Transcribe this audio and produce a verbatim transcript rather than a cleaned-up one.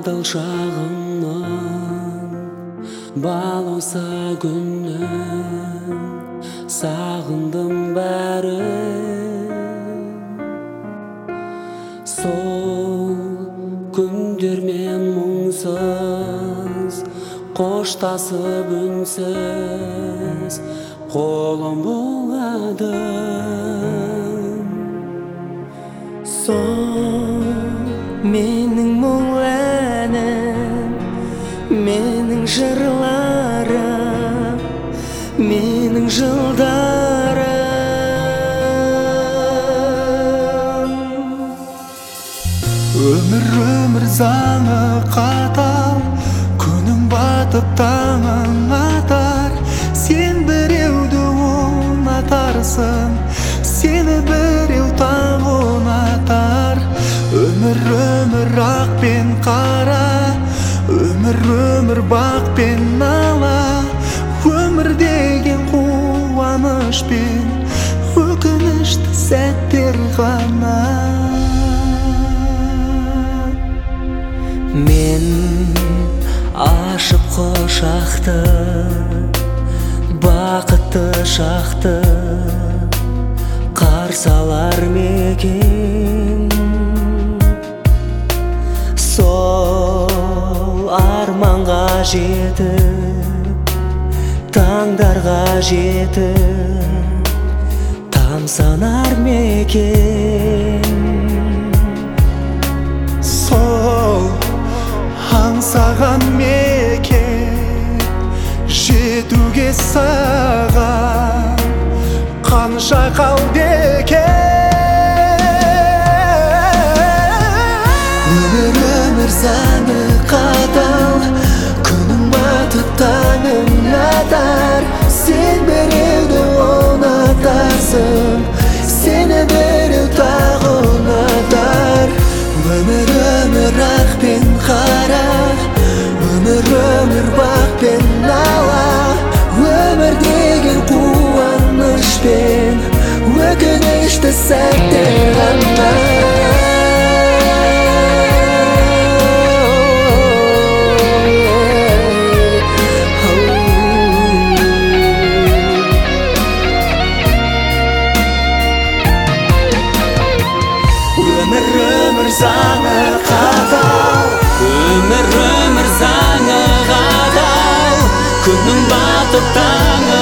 адал шағымның балауса күннің сағындым бәрін. Сол күндермен мұңсыз қоштасып үнсіз қолым бұлғадым. Сол менің мұң әнім, менің жырларым, менің жылдарым. Өмір өмір заңы қатал, күнің батып таңың атар. Сен біреуді ұнатарсың, сені біреу тағы ұнатар. Өмір өмір ақ пен қара, өмір өмір бақ пен нала. Өмір деген қуаныш пен өкінішті сәттер ғана. Мен ашып құшақты, бақытты шақты қарсы алар мекен. Сол арманға жетіп, таңдарға жетіп тамсанар мекен. Сол аңсаған мекен жетуге саған қанша қалды екен. Өмір өмір заңы қатал, күнің батып таңың атар. Сен біреуді ұнатарсың, сені біреу тағы ұнатар. Өмір өмір ақ пен қара, өмір өмір бақ пен нала. Өмір деген қуаныш пен өкінішті сәттер ғана. Өмір өмір заңы қатал, өмір өмір заңы қатал, күнің батып таңы